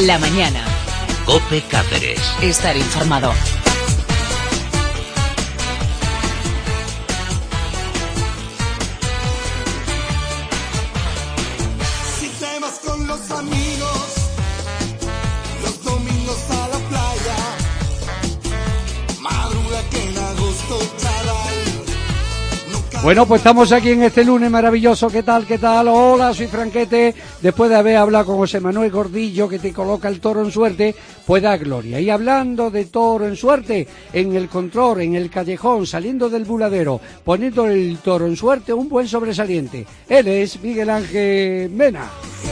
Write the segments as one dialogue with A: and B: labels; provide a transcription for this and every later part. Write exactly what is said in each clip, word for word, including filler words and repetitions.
A: La mañana.
B: COPE Cáceres.
A: Estar informado.
C: Si te vas con los amigos, los domingos a la playa, madruga que en agosto, chaval.
D: Bueno, pues estamos aquí en este lunes maravilloso. ¿Qué tal? ¿Qué tal? Hola, soy Franquete. Después de haber hablado con José Manuel Gordillo, que te coloca el toro en suerte, pues da gloria. Y hablando de toro en suerte, en el control, en el callejón, saliendo del buladero, poniendo el toro en suerte, un buen sobresaliente. Él es Miguel Ángel Mena.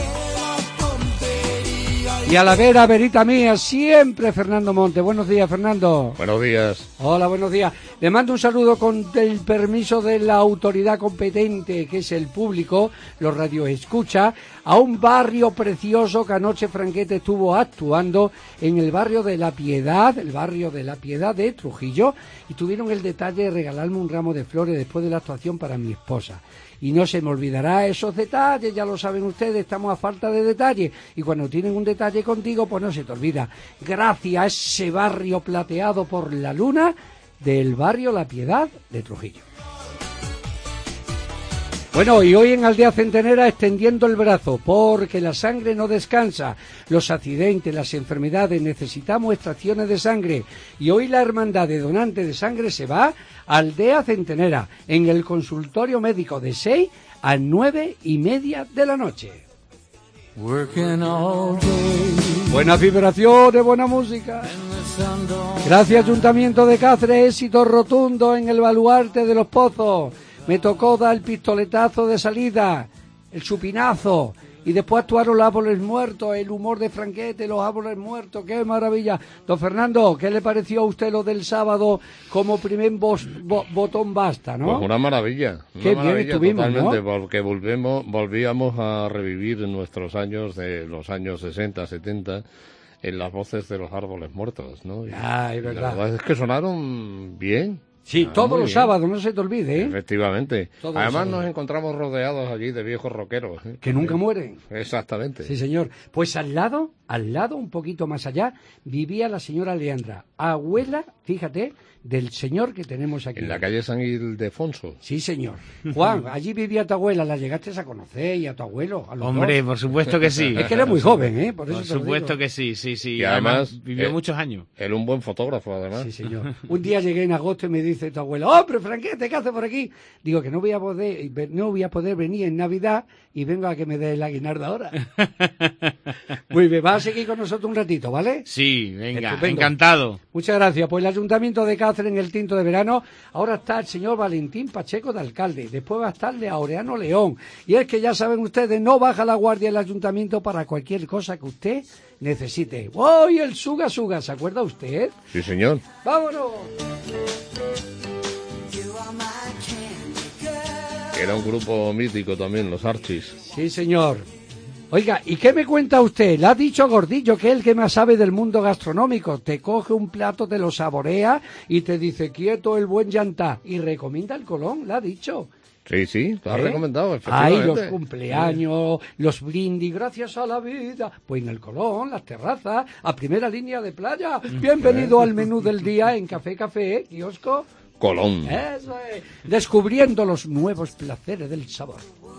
D: Y a la vera, verita mía, siempre Fernando Monte. Buenos días, Fernando.
E: Buenos días.
D: Hola, buenos días. Le mando un saludo con el permiso de la autoridad competente, que es el público, los radioescucha, a un barrio precioso que anoche Franquete estuvo actuando en el barrio de La Piedad, el barrio de La Piedad de Trujillo, y tuvieron el detalle de regalarme un ramo de flores después de la actuación para mi esposa. Y no se me olvidará esos detalles, ya lo saben ustedes, estamos a falta de detalles. Y cuando tienen un detalle contigo, pues no se te olvida. Gracias a ese barrio plateado por la luna del barrio La Piedad de Trujillo. Bueno, y hoy en Aldea Centenera extendiendo el brazo, porque la sangre no descansa, los accidentes, las enfermedades, necesitamos extracciones de sangre. Y hoy la Hermandad de Donantes de Sangre se va a Aldea Centenera, en el consultorio médico de seis a nueve y media de la noche. Buenas vibraciones, buena música. Gracias Ayuntamiento de Cáceres, éxito rotundo en el baluarte de los pozos. Me tocó dar el pistoletazo de salida, el chupinazo, y después actuaron los árboles muertos, el humor de Franquete, los árboles muertos, qué maravilla. Don Fernando, ¿qué le pareció a usted lo del sábado como primer bos, bo, botón basta, no?
E: Pues una maravilla, una
D: qué
E: maravilla
D: bien estuvimos,
E: totalmente,
D: ¿no?
E: Porque volvemos, volvíamos a revivir nuestros años de los años sesenta, setenta, en las voces de los árboles muertos, ¿no? Y,
D: ah, es verdad.
E: La verdad es que sonaron bien.
D: Sí,
E: Ah,
D: todos los
E: bien.
D: sábados, no se te olvide, ¿eh?
E: Efectivamente.
D: Todos
E: Además
D: los
E: nos encontramos rodeados allí de viejos rockeros. ¿eh?
D: Que nunca mueren.
E: Exactamente.
D: Sí, señor. Pues al lado, al lado, un poquito más allá, vivía la señora Leandra, abuela, fíjate, del señor que tenemos aquí.
E: En la calle San Ildefonso.
D: Sí, señor. Juan, allí vivía tu abuela, la llegaste a conocer, y a tu abuelo. A los
F: Hombre,
D: dos.
F: por supuesto que sí.
D: Es que era muy joven, ¿eh? Por, eso
F: Por
D: te lo
F: supuesto
D: digo.
F: que sí, sí, sí.
E: Y además,
F: vivió
E: eh,
F: muchos años.
E: Era un buen fotógrafo, además.
D: Sí, señor. Un día llegué en agosto y me dice tu abuelo, ¡hombre, Franquete, qué haces por aquí! Digo que no voy a poder, no voy a poder venir en Navidad y vengo a que me dé el aguinaldo ahora. Muy bien, vas a seguir con nosotros un ratito, ¿vale?
F: Sí, venga,
D: Estupendo.
F: encantado.
D: Muchas gracias. Pues el Ayuntamiento de Cáceres en el tinto de verano, ahora está el señor Valentín Pacheco de alcalde, después va a estar de Aureano León. Y es que ya saben ustedes, no baja la guardia el Ayuntamiento para cualquier cosa que usted necesite. ¡Uy, el Suga Suga! ¿Se acuerda usted?
E: Sí, señor.
D: ¡Vámonos!
E: Era un grupo mítico también, los Archis.
D: Sí, señor. Oiga, ¿y qué me cuenta usted? Le ha dicho Gordillo, que es el que más sabe del mundo gastronómico. Te coge un plato, te lo saborea y te dice, quieto el buen llantá. Y recomienda el Colón, le ha dicho.
E: Sí, sí, lo has
D: ¿Eh?
E: recomendado,
D: Ay,
E: efectivamente.
D: los cumpleaños, los brindis, gracias a la vida. Pues en el Colón, las terrazas, a primera línea de playa. Bienvenido al menú del día en Café Café, kiosco.
E: Colón.
D: Eso es. Descubriendo los nuevos placeres del sabor.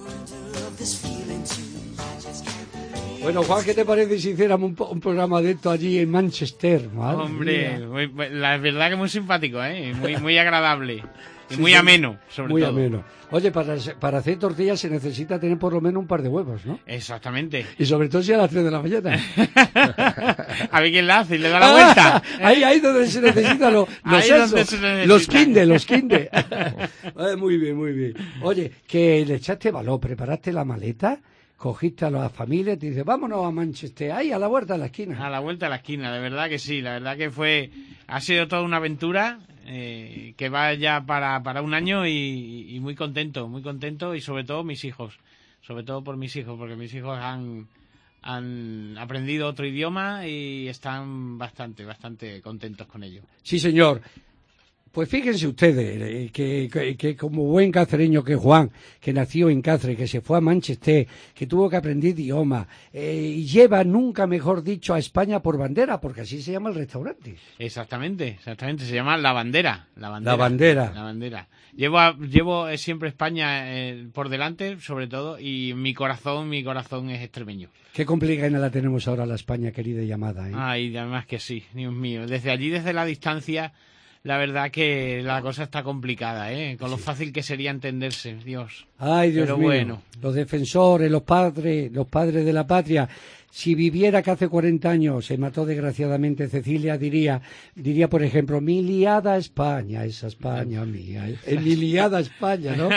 D: Bueno, Juan, ¿qué te parece si hiciéramos un, un programa de esto allí en Manchester? Madre
F: Hombre,
D: mía.
F: muy, la verdad que muy simpático, ¿eh? Muy, muy agradable. Y
D: Sí,
F: muy
D: sí,
F: ameno, sobre
D: muy
F: todo.
D: ameno. Oye, para, para hacer tortillas se necesita tener por lo menos un par de huevos, ¿no?
F: Exactamente.
D: Y sobre todo si a las tres de la mañana.
F: A ver quién la hace y le da la vuelta.
D: Ahí, ahí donde se necesitan los, los,
F: Ahí
D: esos,
F: donde se necesita.
D: los quinde, los quinde. Eh, muy bien, muy bien. Oye, que le echaste valor, preparaste la maleta, cogiste a la familia y te dice, vámonos a Manchester, ahí a la vuelta de la esquina.
F: A la vuelta de la esquina, de verdad que sí. La verdad que fue, ha sido toda una aventura eh, que va ya para, para un año y, y muy contento, muy contento y sobre todo mis hijos. Sobre todo por mis hijos, porque mis hijos han, han aprendido otro idioma y están bastante, bastante contentos con ello.
D: Sí, señor. Pues fíjense ustedes eh, que, que, que como buen cacereño que Juan, que nació en Cáceres, que se fue a Manchester, que tuvo que aprender idioma, eh, y lleva, nunca mejor dicho, a España por bandera, porque así se llama el restaurante.
F: Exactamente, exactamente, se llama La Bandera. La Bandera.
D: La Bandera.
F: La Bandera. Llevo, a- llevo eh, siempre España eh, por delante, sobre todo, y mi corazón, mi corazón es extremeño.
D: Qué complicada la tenemos ahora la España querida y llamada, ¿eh?
F: Ay, además que sí, Dios mío. Desde allí, desde la distancia, la verdad que la cosa está complicada, ¿eh? Con lo fácil que sería entenderse, Dios.
D: Ay, Dios
F: Pero
D: mío.
F: bueno.
D: Los defensores, los padres, los padres de la patria. Si viviera que hace cuarenta años se mató desgraciadamente Cecilia, diría, diría por ejemplo, mi liada España, esa España mía, eh, mi liada España, ¿no?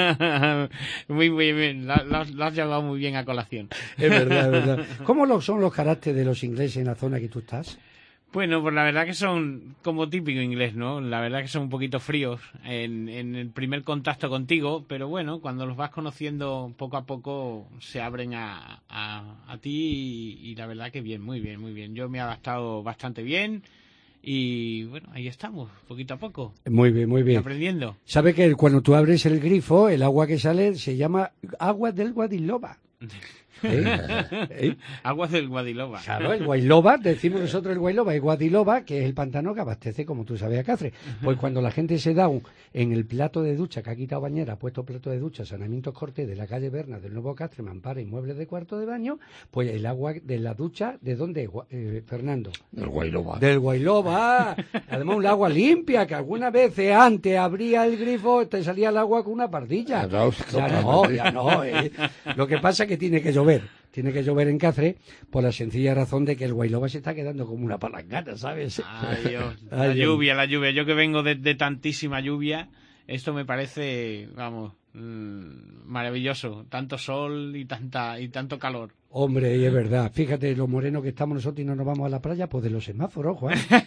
F: Muy, muy bien, lo, lo- lo has llevado muy bien a colación.
D: Es verdad, es verdad. ¿Cómo lo son los caracteres de los ingleses en la zona que tú estás?
F: Bueno, pues la verdad que son como típico inglés, ¿no? La verdad que son un poquito fríos en, en el primer contacto contigo, pero bueno, cuando los vas conociendo poco a poco se abren a, a, a ti y, y la verdad que bien, muy bien, muy bien. Yo me he adaptado bastante bien y bueno, ahí estamos, poquito a poco,
D: Muy bien, muy bien.
F: aprendiendo.
D: ¿Sabe que cuando tú abres el grifo, el agua que sale se llama agua del Guadiloba? ¿Eh? ¿Eh?
F: Aguas del Guadiloba.
D: Claro, el Guayloba, decimos nosotros el Guayloba, el Guadiloba, que es el pantano que abastece, como tú sabes, a Cáceres. Pues cuando la gente se da un, en el plato de ducha, que ha quitado bañera, ha puesto plato de ducha, Saneamientos Cortés de la calle Berna, del Nuevo Cáceres, Mampara y muebles de cuarto de baño, pues el agua de la ducha, ¿de dónde es, Gua- eh, Fernando?
E: El Guayloba.
D: Del Guayloba. Además, un agua limpia, que algunas veces antes abría el grifo, te salía el agua con una pardilla.
E: Ya no,
D: Ya no, ya no. eh. Lo que pasa es que tiene que llover. Tiene que llover en Cáceres por la sencilla razón de que el Guayloba se está quedando como una palangana, ¿sabes?
F: Ay, Dios. La
D: Ay, Dios.
F: lluvia, la lluvia. Yo que vengo de, de tantísima lluvia, esto me parece, vamos, mm, maravilloso. Tanto sol y tanta y tanto calor.
D: Hombre, y es verdad. Fíjate lo moreno que estamos nosotros y no nos vamos a la playa, pues de los semáforos, Juan.
F: Es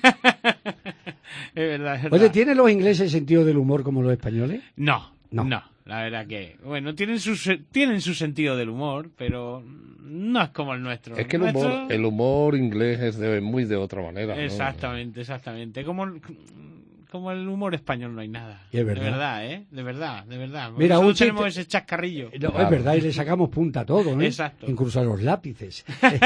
F: verdad, es verdad.
D: Oye, ¿tienen los ingleses sentido del humor como los españoles?
F: No,
D: No.
F: no, la verdad que, bueno, tienen su, se- tienen su sentido del humor, pero no es como el nuestro.
E: Es que el humor,
F: Nuestro-
E: el humor inglés es de, muy de otra manera, ¿no?
F: Exactamente, exactamente. Como, como el humor español no hay nada.
D: Y es verdad.
F: De verdad, ¿eh? De verdad, de verdad.
D: Mira,
F: Nosotros
D: un chiste-
F: tenemos ese chascarrillo.
D: No,
E: Claro.
D: es verdad, y le sacamos punta a todo, ¿eh?
F: Exacto.
D: Incluso a los lápices.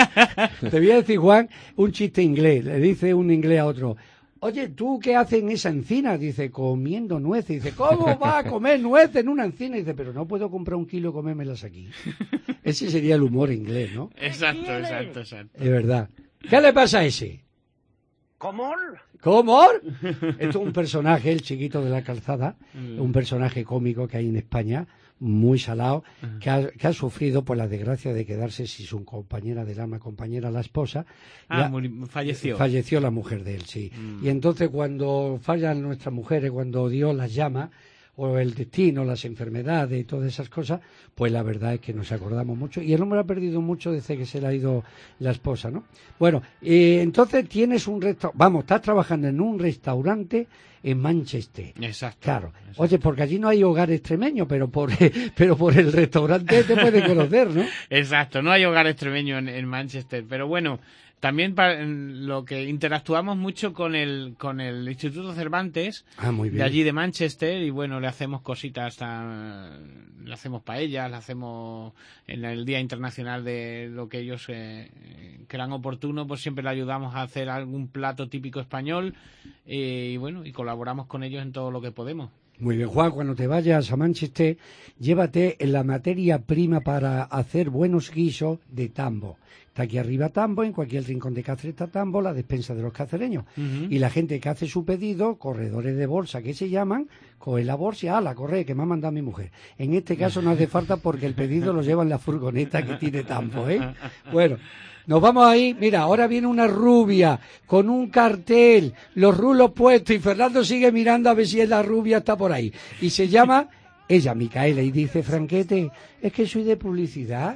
D: Te voy a decir, Juan, un chiste inglés. Le dice un inglés a otro, oye, ¿tú qué haces en esa encina? Dice, comiendo nueces. Dice, ¿cómo va a comer nueces en una encina? Dice, pero no puedo comprar un kilo y comérmelas aquí. Ese sería el humor inglés, ¿no?
F: Exacto, exacto, exacto.
D: Es verdad. ¿Qué le pasa a ese?
A: ¿Cómo?
D: ¿Cómo? Esto es un personaje, el chiquito de la calzada, un personaje cómico que hay en España, muy salado, que ha, que ha sufrido por la desgracia de quedarse sin su compañera del alma, compañera la esposa.
F: Ah,
D: Ya-
F: muri- falleció.
D: Falleció la mujer de él, sí.
F: Mm.
D: Y entonces cuando fallan nuestras mujeres, cuando Dios las llama, o el destino, las enfermedades y todas esas cosas, pues la verdad es que nos acordamos mucho. Y el hombre ha perdido mucho desde que se le ha ido la esposa, ¿no? Bueno, eh, entonces tienes un restaurante, vamos, estás trabajando en un restaurante en Manchester.
F: Exacto.
D: Claro.
F: exacto.
D: Oye, porque allí no hay hogar extremeño, pero por, pero por el restaurante te puede conocer, ¿no?
F: Exacto, no hay hogar extremeño en, en Manchester, pero bueno, también pa- en lo que interactuamos mucho con el con el Instituto Cervantes
D: Ah, muy bien.
F: de allí de Manchester y bueno, le hacemos cositas, a- le hacemos paellas, le hacemos en el Día Internacional de lo que ellos eh, crean oportuno, pues siempre le ayudamos a hacer algún plato típico español eh, y bueno, y colaboramos con ellos en todo lo que podemos.
D: Muy bien, Juan, cuando te vayas a Manchester, llévate la materia prima para hacer buenos guisos de tambo. Está aquí arriba tambo, en cualquier rincón de Cáceres está tambo, la despensa de los cacereños.
F: Ujú.
D: Y la gente que hace su pedido, corredores de bolsa que se llaman, coge la bolsa y ah, la corre que me ha mandado mi mujer. En este caso no hace falta porque el pedido lo lleva en la furgoneta que tiene tambo, ¿eh? Bueno. Nos vamos ahí, mira, ahora viene una rubia con un cartel, los rulos puestos y Fernando sigue mirando a ver si es la rubia está por ahí. Y se llama ella, Micaela, y dice, Franquete, es que soy de publicidad.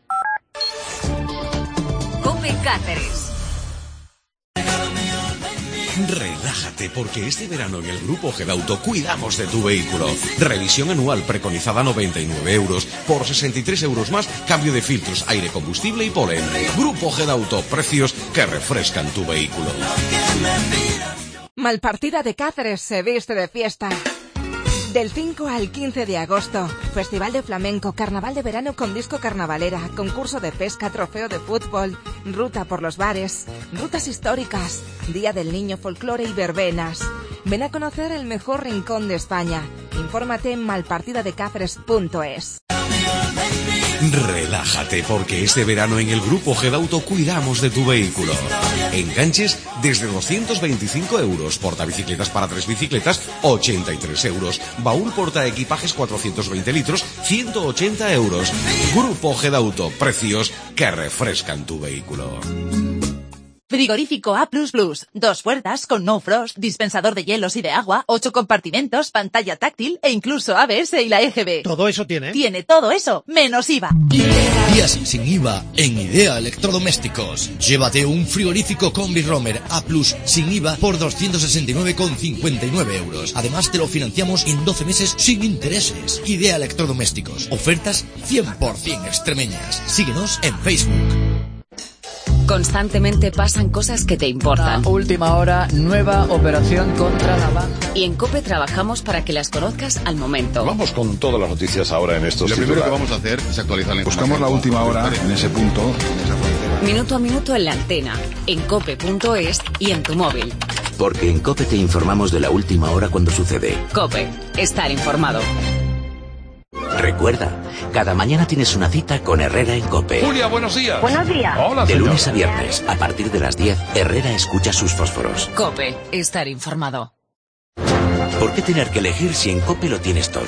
G: Cope Cáceres.
H: Relájate porque este verano en el Grupo Gedauto cuidamos de tu vehículo. Revisión anual preconizada noventa y nueve euros. Por sesenta y tres euros más, cambio de filtros, aire, combustible y polen. Grupo Gedauto, precios que refrescan tu vehículo.
A: Malpartida de Cáceres se viste de fiesta. Del cinco al quince de agosto, Festival de Flamenco, Carnaval de Verano con disco carnavalera, concurso de pesca, trofeo de fútbol, ruta por los bares, rutas históricas, Día del Niño, folclore y verbenas. Ven a conocer el mejor rincón de España. Infórmate en malpartida de cáceres punto es.
H: Relájate porque este verano en el Grupo Gedauto cuidamos de tu vehículo. Enganches desde doscientos veinticinco euros, portabicicletas para tres bicicletas ochenta y tres euros, baúl portaequipajes cuatrocientos veinte litros ciento ochenta euros. Grupo Gedauto, precios que refrescan tu vehículo.
I: Frigorífico A plus plus, dos puertas con no frost, dispensador de hielos y de agua, ocho compartimentos, pantalla táctil e incluso A B S y la E G B.
J: ¿Todo eso tiene?
I: Tiene todo eso, menos I V A.
K: Días sin I V A en Idea Electrodomésticos. Llévate un frigorífico Combi Romer A plus sin I V A por doscientos sesenta y nueve con cincuenta y nueve euros. Además te lo financiamos en doce meses sin intereses. Idea Electrodomésticos. Ofertas cien por ciento extremeñas. Síguenos en Facebook.
G: Constantemente pasan cosas que te importan.
L: La última hora, nueva operación contra la banca.
G: Y en COPE trabajamos para que las conozcas al momento.
M: Vamos con todas las noticias ahora en estos
N: Lo primero que vamos a hacer es actualizar la información.
M: Buscamos la última hora en ese punto.
G: Minuto a minuto en la antena, en cope punto es y en tu móvil.
B: Porque en COPE te informamos de la última hora cuando sucede.
G: COPE, estar informado.
B: Recuerda, cada mañana tienes una cita con Herrera en COPE.
M: Julia, buenos días.
G: Buenos días.
M: Hola,
B: de
M: señor.
B: lunes a viernes, a partir de las diez, Herrera escucha sus fósforos.
G: COPE, estar informado.
B: ¿Por qué tener que elegir si en COPE lo tienes todo?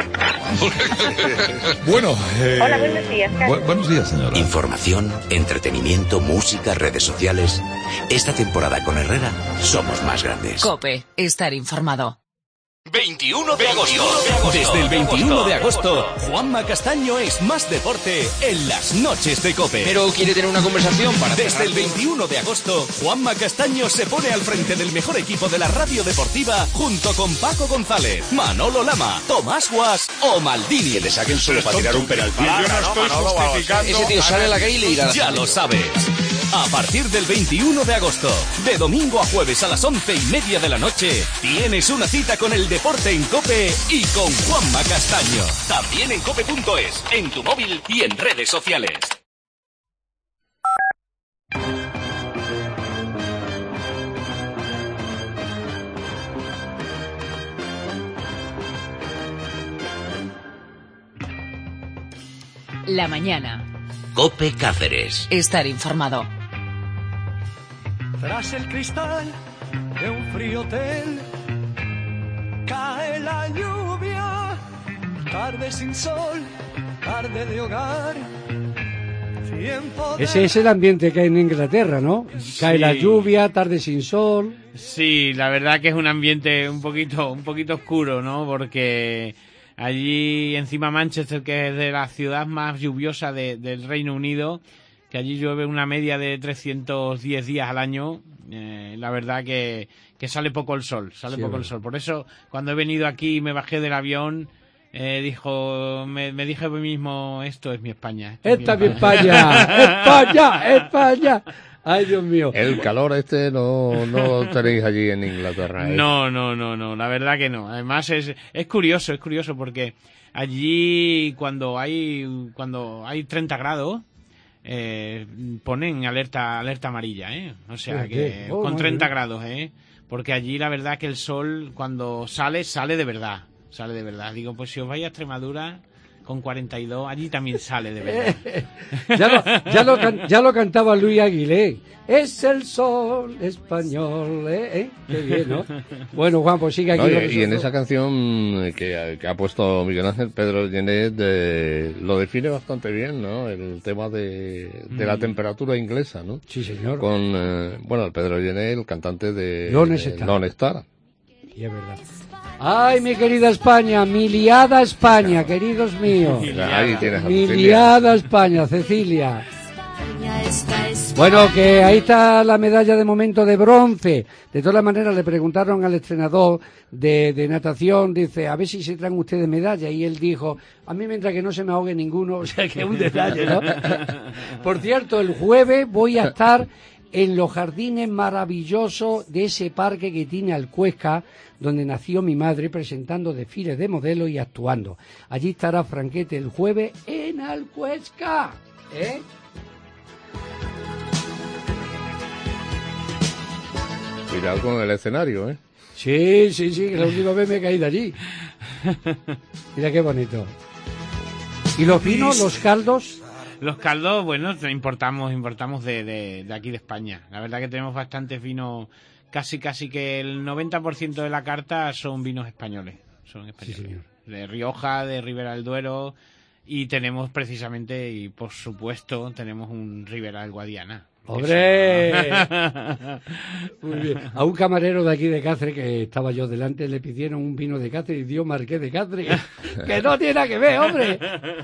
M: Bueno, eh...
O: Hola, buenos días, Carlos.
M: Bu- buenos días, señora.
B: Información, entretenimiento, música, redes sociales. Esta temporada con Herrera somos más grandes.
G: COPE, estar informado.
P: veintiuno de agosto. Desde el veintiuno de agosto, Juanma Castaño es más deporte en las noches de COPE.
Q: Pero quiere tener una conversación para...
P: Desde el veintiuno de agosto, Juanma Castaño se pone al frente del mejor equipo de la radio deportiva junto con Paco González, Manolo Lama, Tomás Guas o Maldini.
M: Que le saquen solo para tirar un penalti.
N: Yo no estoy justificando...
Q: Ese tío sale a la calle y le irá.
P: Ya lo sabes. A partir del veintiuno de agosto, de domingo a jueves a las once y media de la noche, tienes una cita con el deporte en COPE y con Juanma Castaño. También en cope punto es, en tu móvil y en redes sociales.
G: La mañana.
B: COPE Cáceres.
G: Estar informado.
C: Tras el cristal de un frío hotel cae la lluvia, tarde sin sol, tarde de hogar. Tiempo de...
D: Ese es el ambiente que hay en Inglaterra, ¿no? Cae
F: Sí.
D: la lluvia, tarde sin sol.
F: Sí, la verdad que es un ambiente un poquito, un poquito oscuro, ¿no? Porque allí encima Manchester, que es de la ciudad más lluviosa de, del Reino Unido, que allí llueve una media de trescientos diez días al año, eh, la verdad que, que sale poco el sol, sale
D: Sí,
F: poco
D: bueno.
F: el sol. Por eso, cuando he venido aquí y me bajé del avión, eh, dijo, me, me dije a mí mismo, esto es mi España. esto
D: Esta es mi
F: mi
D: España, España, España. Ay, Dios mío.
E: El calor este no, no lo tenéis allí en Inglaterra, ¿eh?
F: No, no, no, no, la verdad que no. Además es, es curioso, es curioso porque allí cuando hay, cuando hay treinta grados, eh, ponen alerta, alerta amarilla, ¿eh? O sea que
D: Oh,
F: con
D: madre
F: treinta
D: mía.
F: grados, ¿eh? Porque allí la verdad que el sol cuando sale, sale de verdad, sale de verdad. Digo, pues si os vais a Extremadura con cuarenta y dos, allí también sale de verdad.
D: Ya lo, ya lo, can- ya lo cantaba Luis Aguilé. Es el sol español, ¿eh? ¿Eh? Qué bien, ¿no? Bueno, Juan, pues sigue aquí.
E: No, y,
D: lo
E: y en
D: resuelto.
E: esa canción que, que ha puesto Miguel Ángel, Pedro Llenet de- lo define bastante bien, ¿no? El tema de, de la
D: Mm.
E: temperatura inglesa, ¿no?
D: Sí, señor.
E: Con, eh, bueno, el Pedro Llenet, el cantante de
D: Lone
E: de
D: Star.
E: Lone Star.
D: Y es verdad. Ay, mi querida España, mi liada España, queridos míos.
E: Ahí tienes a
D: Mi
E: Cecilia.
D: liada España, Cecilia. Bueno, que ahí está la medalla de momento de bronce. De todas maneras, le preguntaron al entrenador de, de natación, dice, a ver si se traen ustedes medalla. Y él dijo, a mí mientras que no se me ahogue ninguno, o sea que es un detalle, ¿no? Por cierto, el jueves voy a estar en los jardines maravillosos de ese parque que tiene Alcuesca, donde nació mi madre, presentando desfiles de modelos y actuando. Allí estará Franquete el jueves en Alcuesca, ¿eh?
E: Cuidado con el escenario, ¿eh?
D: Sí, sí, sí, que la última vez me he caído allí. Mira qué bonito. ¿Y los vinos, los caldos?
F: Los caldos, bueno, importamos importamos de, de, de aquí de España. La verdad que tenemos bastantes vinos, casi casi que el noventa por ciento de la carta son vinos españoles. Son españoles. Sí, señor. De Rioja, de Ribera del Duero, y tenemos precisamente, y por supuesto, tenemos un Ribera del Guadiana.
D: ¡Hombre! Muy bien. A un camarero de aquí de Cáceres, que estaba yo delante, le pidieron un vino de Cáceres y dio Marqués de Cáceres, que no tiene nada que ver, hombre.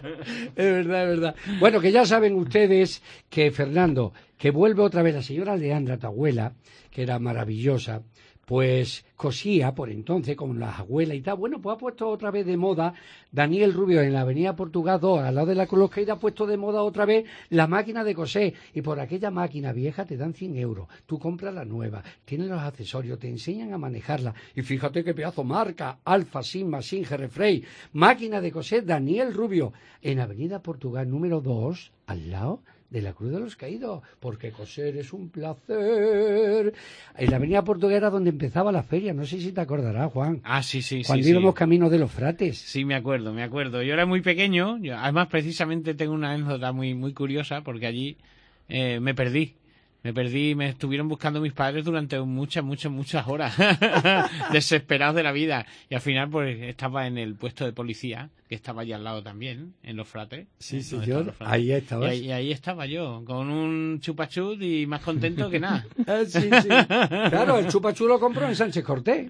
D: Es verdad, es verdad. Bueno, que ya saben ustedes que Fernando, que vuelve otra vez la señora Leandra, tu abuela, que era maravillosa, pues cosía por entonces con las abuelas y tal. Bueno, pues ha puesto otra vez de moda Daniel Rubio en la avenida Portugal dos, al lado de la Colosqueira, ha puesto de moda otra vez la máquina de coser, y por aquella máquina vieja te dan cien euros, tú compras la nueva, tienes los accesorios, te enseñan a manejarla, y fíjate qué pedazo marca, Alfa, Sigma, Singer, Frey, máquina de coser Daniel Rubio, en avenida Portugal número dos, al lado de la Cruz de los Caídos, porque coser es un placer. En la avenida Portugal era donde empezaba la feria, no sé si te acordarás, Juan.
F: Ah, sí, sí,
D: Cuando
F: sí.
D: íbamos
F: sí.
D: camino de los Frates.
F: Sí, me acuerdo, me acuerdo. Yo era muy pequeño, yo, además precisamente tengo una anécdota muy, muy curiosa, porque allí eh, me perdí. Me perdí, me estuvieron buscando mis padres durante muchas, muchas, muchas horas, desesperados de la vida. Y al final, pues, estaba en el puesto de policía, que estaba allí al lado también, en los Frates.
D: Sí,
F: ¿eh?
D: señor, ahí estabas.
F: Y ahí, y ahí estaba yo, con un chupachut y más contento que nada.
D: Sí, sí. Claro, el chupachut lo compró en Sánchez Cortés.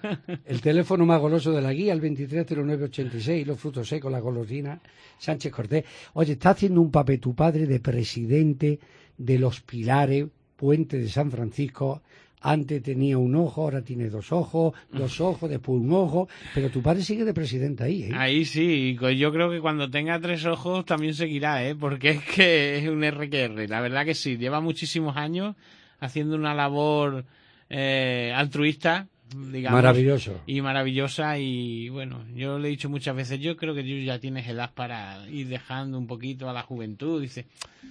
D: El teléfono más goloso de la guía, el veintitrés cero nueve ochenta y seis, los frutos secos, la golosina, Sánchez Cortés. Oye, está haciendo un papel tu padre de presidente de los Pilares, Puente de San Francisco. Antes tenía un ojo, ahora tiene dos ojos, dos ojos, después un ojo, pero tu padre sigue de presidente ahí, ¿eh?
F: Ahí sí, yo creo que cuando tenga tres ojos también seguirá, ¿eh? Porque es que es un erre que erre, la verdad que sí, lleva muchísimos años haciendo una labor eh, altruista, digamos.
D: Maravilloso.
F: Y maravillosa, y bueno, yo le he dicho muchas veces, yo creo que tú ya tienes edad para ir dejando un poquito a la juventud, dice...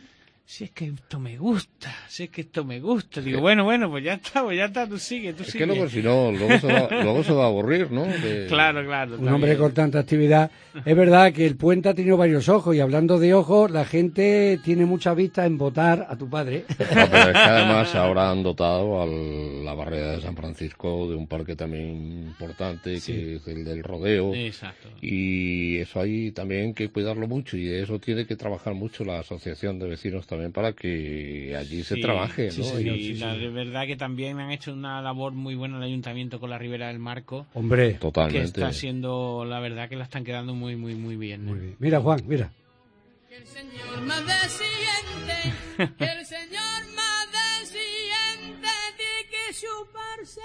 F: Si es que esto me gusta, si es que esto me gusta. Digo, bueno, bueno, pues ya está, pues ya está, tú sigue, tú
E: es
F: sigue.
E: Es que luego, si no, luego se va, luego se va a aburrir, ¿no? De...
F: Claro, claro.
D: Un
F: también.
D: hombre con tanta actividad. Es verdad que el Puente ha tenido varios ojos, y hablando de ojos, la gente tiene mucha vista en votar a tu padre.
E: No, pero es que además ahora han dotado a la barrera de San Francisco de un parque también importante, sí, que es el del rodeo.
F: Exacto.
E: Y eso ahí también hay que cuidarlo mucho, y eso tiene que trabajar mucho la asociación de vecinos también, para que allí se
F: sí,
E: trabaje, ¿no?
F: Sí, señor,
E: y,
F: sí, la sí. verdad que también han hecho una labor muy buena el ayuntamiento con la Ribera del Marco.
D: Hombre,
E: totalmente.
F: Que está siendo, la verdad que la están quedando muy, muy, muy bien.
D: Muy bien. Mira, Juan, mira.
J: Que el señor más decidente, que el señor más decidente tiene que chuparse.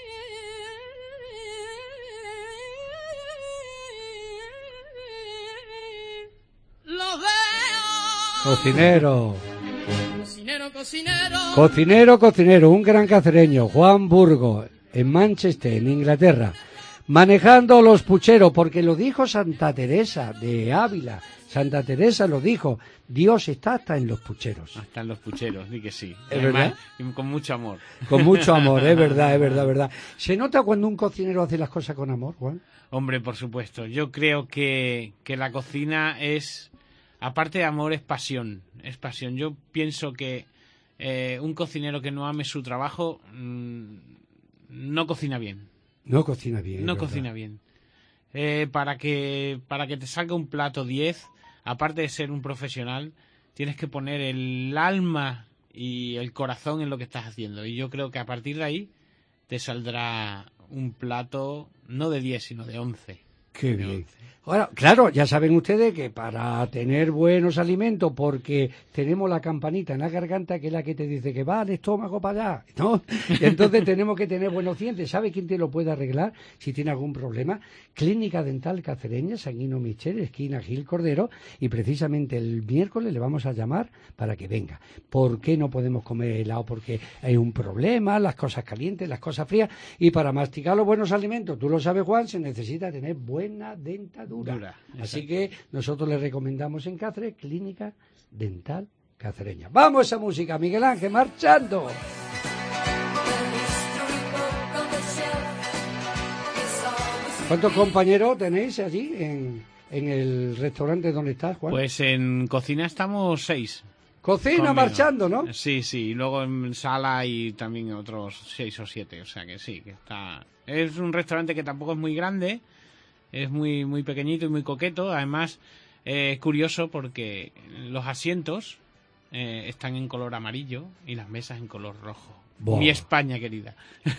J: Los veo.
D: Cocinero.
J: Cocinero, cocinero.
D: Cocinero, cocinero, un gran cacereño, Juan Burgos, en Manchester, en Inglaterra, manejando los pucheros, porque lo dijo Santa Teresa de Ávila. Santa Teresa lo dijo, Dios está hasta en los pucheros.
F: Hasta en los pucheros, di que sí.
D: ¿Es verdad?
F: Con mucho amor.
D: Con mucho amor, es verdad, es verdad, es verdad. ¿Se nota cuando un cocinero hace las cosas con amor, Juan?
F: Hombre, por supuesto. Yo creo que, que la cocina es, aparte de amor, es pasión. Es pasión. Yo pienso que eh, un cocinero que no ame su trabajo mmm, no cocina bien.
D: No cocina bien.
F: No cocina bien. Eh, para que para que te salga un plato diez, aparte de ser un profesional, tienes que poner el alma y el corazón en lo que estás haciendo. Y yo creo que a partir de ahí te saldrá un plato no de diez, sino de once.
D: Qué bien. Ahora, claro, ya saben ustedes que para tener buenos alimentos, porque tenemos la campanita en la garganta que es la que te dice que va al estómago para allá, ¿no? Y entonces tenemos que tener buenos dientes. ¿Sabe quién te lo puede arreglar si tiene algún problema? Clínica Dental Cacereña, Sanguino Michel, esquina Gil Cordero, y precisamente el miércoles le vamos a llamar para que venga. ¿Por qué no podemos comer helado? Porque hay un problema, las cosas calientes, las cosas frías, y para masticar los buenos alimentos, tú lo sabes, Juan, se necesita tener buena dentadura. Dura, Así que nosotros le recomendamos en Cáceres Clínica Dental Cacereña. Vamos a esa música, Miguel Ángel, marchando. ¿Cuántos compañeros tenéis allí en, en el restaurante donde estás, Juan?
F: Pues en cocina estamos seis.
D: Cocina conmigo. Marchando, ¿no?
F: Sí, sí, y luego en sala y también otros seis o siete, o sea que sí, que está... Es un restaurante que tampoco es muy grande. Es muy muy pequeñito y muy coqueto. Además, eh, es curioso porque los asientos eh, están en color amarillo y las mesas en color rojo. Wow. Mi España querida.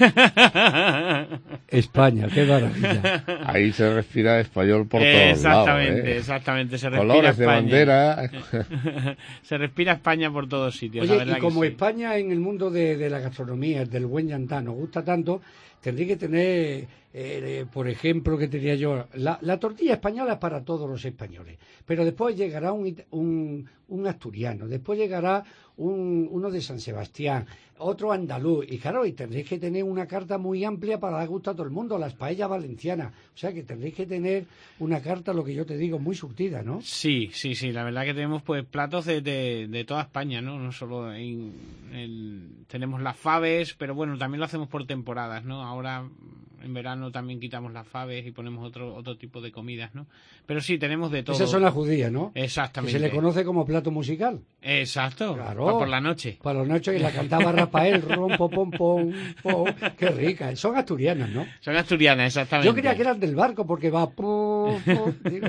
D: España, qué maravilla.
E: Ahí se respira español por todos
F: exactamente,
E: lados. ¿eh?
F: Exactamente, se respira
E: Colores
F: España.
E: de bandera.
F: Se respira España por todos sitios.
D: Oye,
F: la verdad
D: y como
F: que sí.
D: España en el mundo de, de la gastronomía, del buen llantá, nos gusta tanto, tendría que tener, eh, por ejemplo, que tenía yo, la, la tortilla española es para todos los españoles, pero después llegará un, un, un asturiano, después llegará un, uno de San Sebastián, otro andaluz, y claro, y tendréis que tener una carta muy amplia para dar gusto a todo el mundo, las paellas valencianas, o sea que tendréis que tener una carta, lo que yo te digo, muy surtida, ¿no?
F: Sí, sí, sí, la verdad que tenemos pues platos de, de, de toda España, ¿no? No solo en, en, tenemos las faves, pero bueno, también lo hacemos por temporadas, ¿no? Ahora en verano también quitamos las faves y ponemos otro otro tipo de comidas, ¿no? Pero sí, tenemos de todo.
D: Esas son las judías, ¿no?
F: Exactamente.
D: Que se le conoce como plato musical.
F: Exacto.
D: Claro.
F: Por, por la noche.
D: Por la noche, y la cantaba Rafael, rompo, pom, pom, pom. Qué rica. Son asturianas, ¿no?
F: Son asturianas, exactamente.
D: Yo creía que eran del barco porque va... Pum, pum.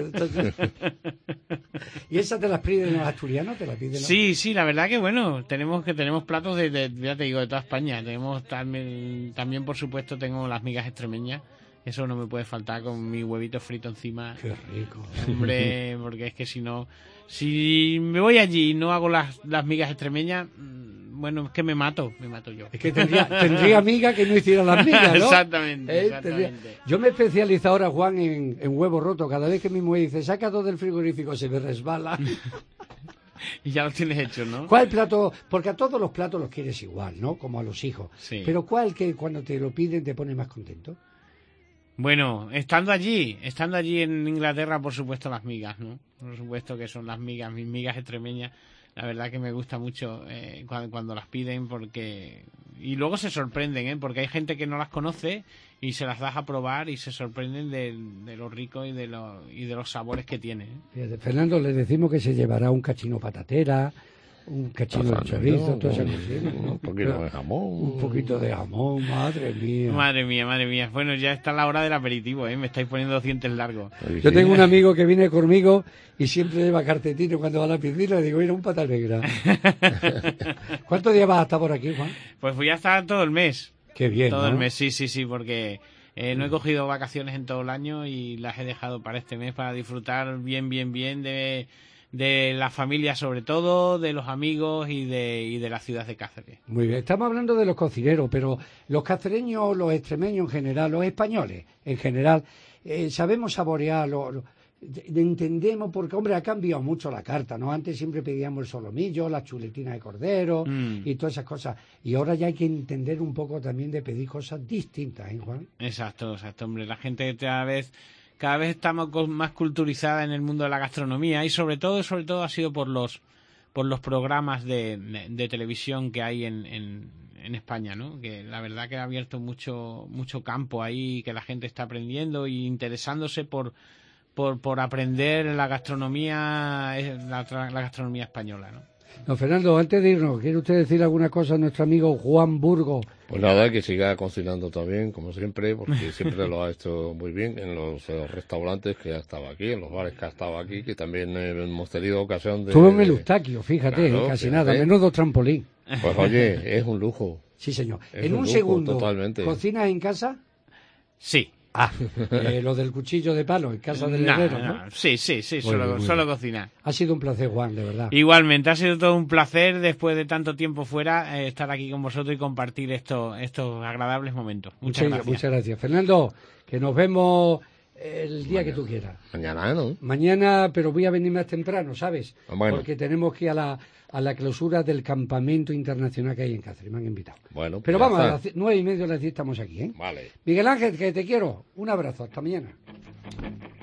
D: ¿Y esas te las piden los asturianos? ¿Te las piden los...
F: Sí, sí, la verdad que bueno, tenemos que tenemos platos de, de, ya te digo, de toda España. Tenemos también, también por supuesto, tengo las migas extremeñas. Eso no me puede faltar con mi huevito frito encima.
D: Qué rico.
F: Hombre, porque es que si no... Si me voy allí y no hago las, las migas extremeñas, bueno, es que me mato, me mato yo.
D: Es que tendría, tendría amiga que no hiciera las migas, ¿no?
F: Exactamente,
D: ¿Eh?
F: exactamente.
D: Tendría... Yo me especializo ahora, Juan, en, en huevo roto. Cada vez que mi mujer dice, saca dos del frigorífico, se me resbala.
F: Y ya lo tienes hecho, ¿no?
D: ¿Cuál plato? Porque a todos los platos los quieres igual, ¿no? Como a los hijos.
F: Sí.
D: Pero ¿cuál que cuando te lo piden te pone más contento?
F: Bueno, estando allí, estando allí en Inglaterra, por supuesto las migas, ¿no? Por supuesto que son las migas, mis migas extremeñas. La verdad que me gusta mucho eh, cuando, cuando las piden porque... Y luego se sorprenden, ¿eh? Porque hay gente que no las conoce y se las das a probar y se sorprenden de, de lo rico y de, lo, y de los sabores que tiene, ¿eh?
D: Fíjate, Fernando, le decimos que se llevará un cachino patatera, un cachino de chorizo, todo eso.
E: Un poquito de jamón.
D: Un poquito de jamón, madre mía.
F: Madre mía, madre mía. Bueno, ya está la hora del aperitivo, ¿eh? Me estáis poniendo dientes largos.
D: Yo tengo un amigo que viene conmigo y siempre lleva cartetino cuando va a la piscina. Le digo, mira, un pata negra. ¿Cuántos días vas a estar por aquí, Juan?
F: Pues voy a estar todo el mes.
D: Qué bien,
F: Todo
D: ¿no?
F: el mes, sí, sí, sí, porque eh, no he cogido vacaciones en todo el año y las he dejado para este mes para disfrutar bien, bien, bien de... de la familia sobre todo, de los amigos y de, y de la ciudad de Cáceres.
D: Muy bien, estamos hablando de los cocineros, pero los cacereños, los extremeños en general, los españoles en general, eh, sabemos saborear, lo, lo, entendemos, porque hombre, ha cambiado mucho la carta, ¿no? Antes siempre pedíamos el solomillo, las chuletinas de cordero
F: Mm.
D: y todas esas cosas, y ahora ya hay que entender un poco también de pedir cosas distintas, ¿eh, Juan?
F: Exacto, exacto, hombre, la gente cada vez... Cada vez estamos más culturizada en el mundo de la gastronomía y sobre todo, sobre todo ha sido por los por los programas de, de, de televisión que hay en, en, en España, ¿no? Que la verdad que ha abierto mucho mucho campo ahí, que la gente está aprendiendo e interesándose por por, por aprender la gastronomía la, la gastronomía española, ¿no?
D: No, Fernando, antes de irnos, ¿quiere usted decir alguna cosa a nuestro amigo Juan Burgo?
E: Pues nada, que siga cocinando también, como siempre, porque siempre lo ha hecho muy bien en los eh, restaurantes que ha estado aquí, en los bares que ha estado aquí, que también eh, hemos tenido ocasión de...
D: Estuvo en el Eustaquio, fíjate,
E: Claro,
D: eh, casi
E: fíjate.
D: nada, menudo trampolín.
E: Pues oye, es un lujo.
D: Sí, señor.
E: Es
D: En un,
E: lujo,
D: segundo,
E: totalmente.
D: ¿cocinas en casa?
F: Sí.
D: Ah, eh, lo del cuchillo de palo en casa del
F: No,
D: herrero,
F: no.
D: ¿no?
F: Sí, sí, sí,
D: Muy
F: solo,
D: bien, muy
F: solo
D: bien.
F: cocinar.
D: Ha sido un placer, Juan, de verdad.
F: Igualmente, ha sido todo un placer después de tanto tiempo fuera eh, estar aquí con vosotros y compartir estos estos agradables momentos. Muchas
D: Muchas
F: gracias.
D: Muchas gracias. Fernando, que nos vemos el día que tú quieras.
E: Mañana, ¿no?
D: Mañana, pero voy a venir más temprano, ¿sabes?
E: Bueno.
D: Porque tenemos que ir a la, a la clausura del campamento internacional que hay en Cáceres. Me han invitado.
E: Bueno,
D: Pero
E: ya
D: vamos,
E: está.
D: a las nueve y media de la diez estamos aquí, ¿eh?
E: Vale.
D: Miguel Ángel, que te quiero. Un abrazo. Hasta mañana.